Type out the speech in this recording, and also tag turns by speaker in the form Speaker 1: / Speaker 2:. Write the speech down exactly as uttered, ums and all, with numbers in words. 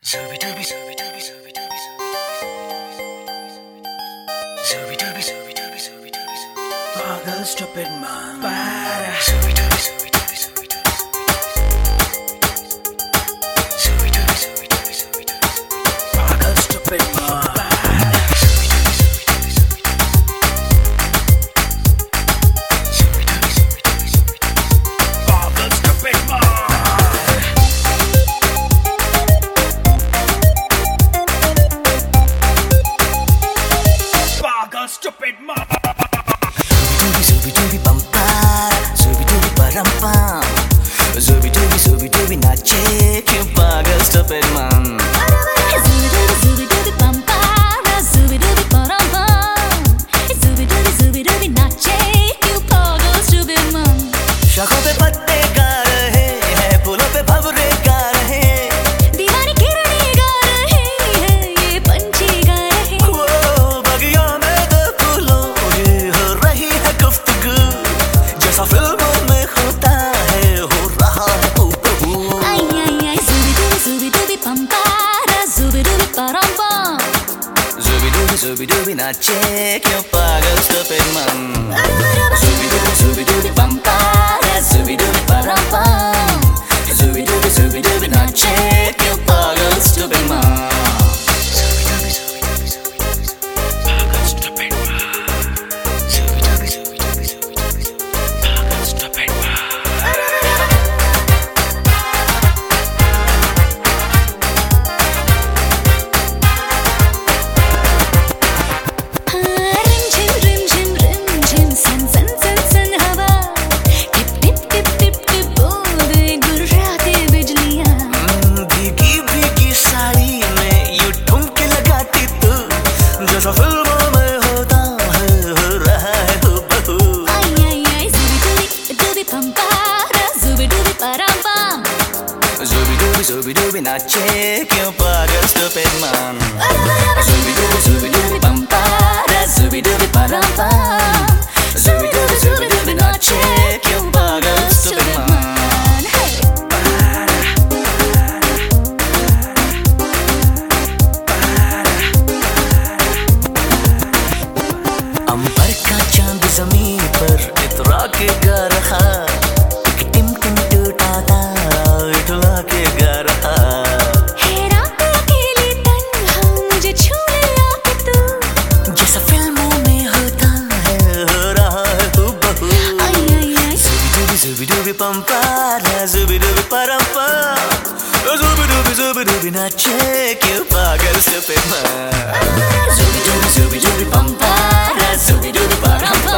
Speaker 1: Pagal stupid man. Para. Pagal stupid man. Pagal stupid man. Pagal stupid man.
Speaker 2: Zubi dubi pam pam, zubi dubi param pam, zubi dubi zubi dubi nache क्यों पागल stupid man.
Speaker 3: Zubi dubi zubi dubi pam pam, zubi dubi param pam, zubi dubi zubi dubi nache क्यों पागल stupid man.
Speaker 2: शाखों पे पत्ते गा रहे हैं, फूलों पे भंवरे गा रहे हैं,
Speaker 3: दीवानी किरणें गा रहे हैं, ये पंछी गा रहे हैं.
Speaker 2: वो बगियों में दो फूलों की हो रही है गुफ्तगू, जैसा फिल्मों में होता है हो रहा है हूबहू.
Speaker 3: Ay ay ay zubi dubi zubi dubi pam pam, zubi dubi param pam.
Speaker 2: Zubi dubi zubi dubi nache क्यों पागल stupid man. Zubi dubi zubi dubi pam pam, zubi dubi param pam, zubi dubi zubi dubi nache क्यों पागल stupid man.
Speaker 1: Pagal stupid man. Pagal stupid man.
Speaker 3: रिम झिम रिम झिम रिम झिम सन सन सन सन हवा, टिप टिप टिप टिप टिप बूंदे गुर्राती बिजलियां.
Speaker 2: भीगी भीगी साड़ी में यूं ठुमके लगाती तू, जैसा फिल्मों में होता है हो रहा है हूबहू.
Speaker 3: Ay ay ay zubi dubi dubi pam pam, zubi dubi param pam.
Speaker 2: Zubi dubi zubi dubi nache क्यों पागल stupid man. Zubi dubi zubi dubi pam pam, zubi dubi param pam, zubi dubi zubi dubi nache क्यों पागल stupid man.
Speaker 3: Hey.
Speaker 2: अंबर का चांद जमीन पर इतरा के गा रहा, एक टिमटिम टूटा तारा इतला के गा रहा.
Speaker 3: है रात अकेली तन्हा मुझे छू लिया कि तू.
Speaker 2: जैसा फिल्मों में होता है हो रहा है हूबहू.
Speaker 3: Ay ay ay
Speaker 2: Zubi dubi zubi dubi pam pam, zubi dubi param pam, zubi dubi zubi dubi nache क्यों पागल stupid man. Zubi dubi zubi dubi pam pam, zubi dubi param pam.